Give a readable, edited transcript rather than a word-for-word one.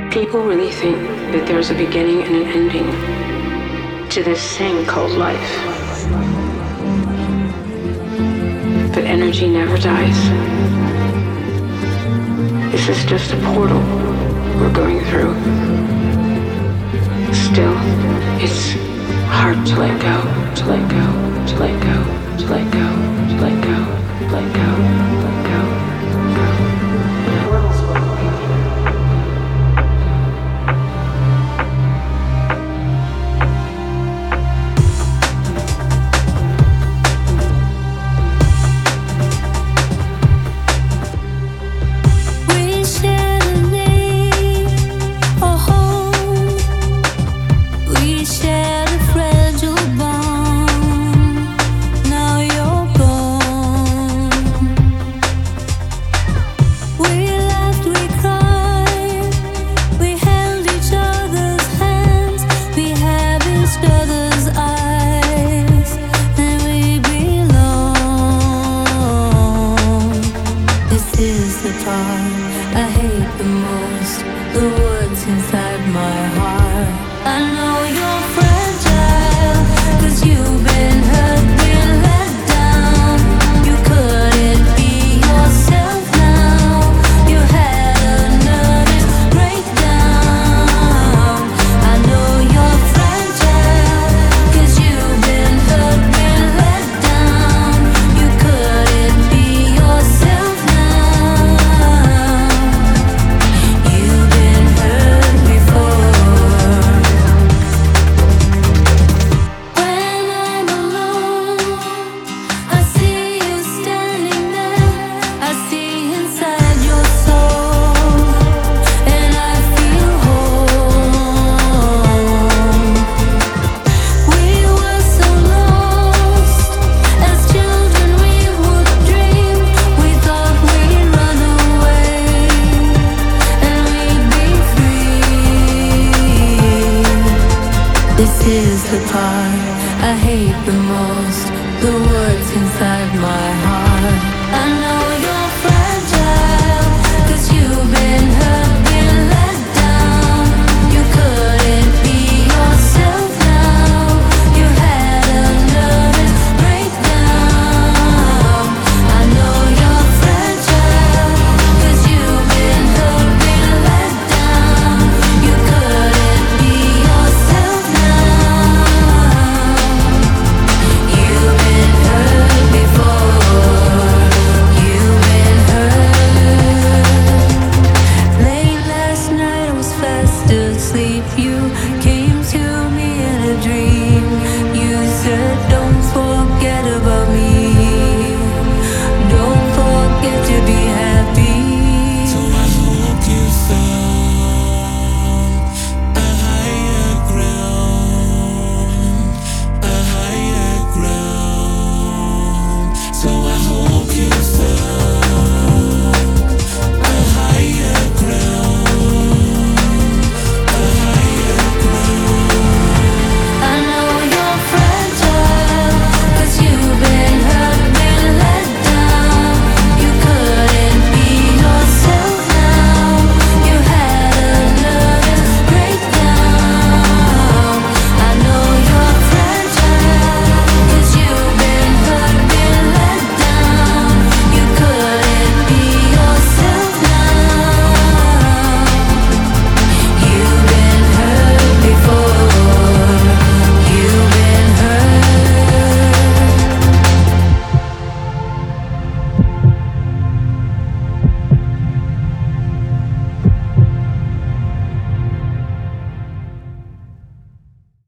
People really think that there's a beginning and an ending to this thing called life. But energy never dies. This is just a portal we're going through. Still, it's hard to let go, to let go, to let go, to let go, to let go, to let go, let go, let go. This is the part